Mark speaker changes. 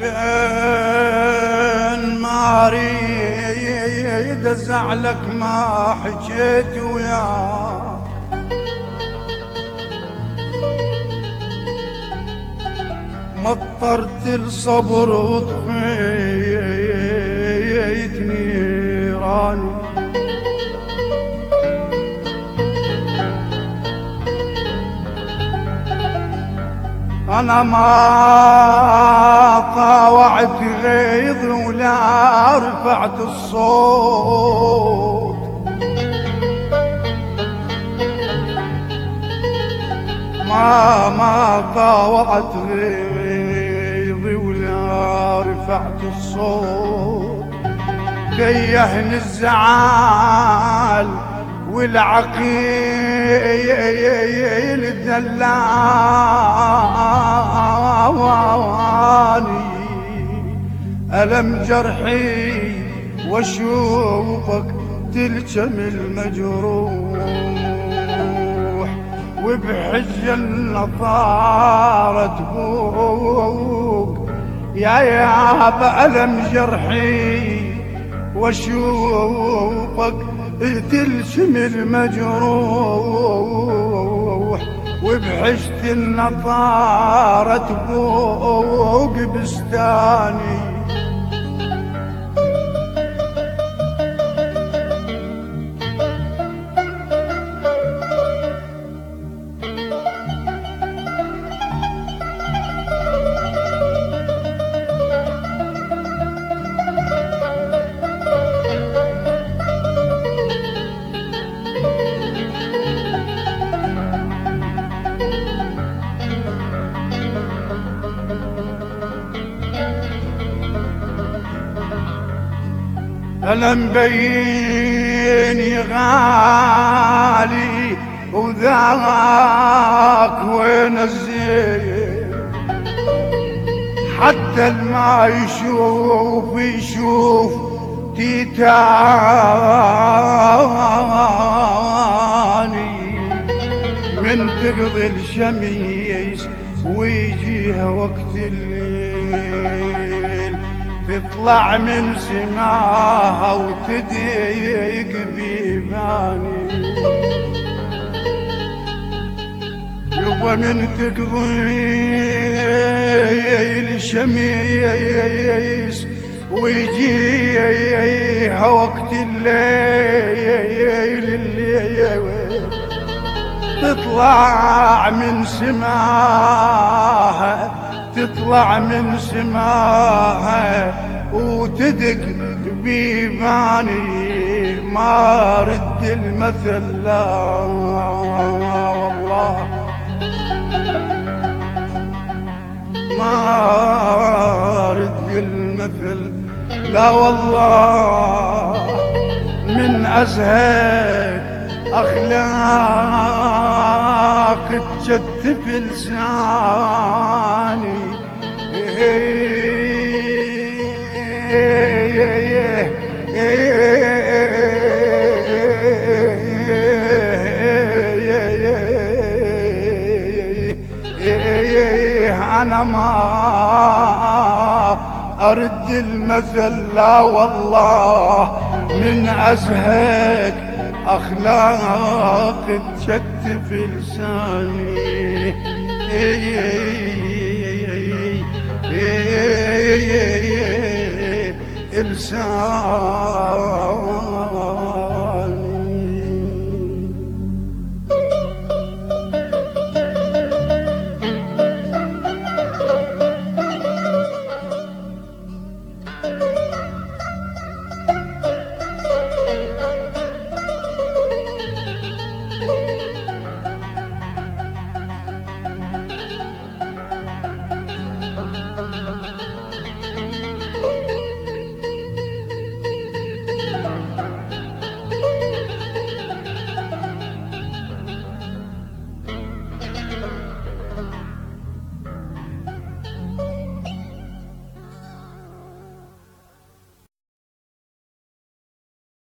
Speaker 1: بين ما اريد ازعلك ما حكيت وياك، مطرت الصبر وطفيت نيراني، أنا ما طاوعت غيظ ولا رفعت الصوت، ما طاوعت غيظ ولا رفعت الصوت، كيهني الزعال والعقيل دلاني، ألم جرحي واشوفك تلجم المجروح، وبحج النظارة تفوق يا يابا، ألم جرحي واشوفك تلجم المجروح، وبحجة النظارة تفوق بستاني. ألم بين غالي وذاك وين الزين، حتى الما يشوف تيتاني، من تقضي الشميس ويجيها وقت الليل، تطلع من سماها وتضيق بيباني، يبا من تقضي الشميس ويجيها وقت الليل، تطلع من سماها وتدق بيباني، ما رد المثل لا والله، ما رد المثل لا والله، من أزهد أخلاق تجتف لساني، أنا ما أرد المثل لا والله، من أزهد أخلاق تشتف لساني، لساني.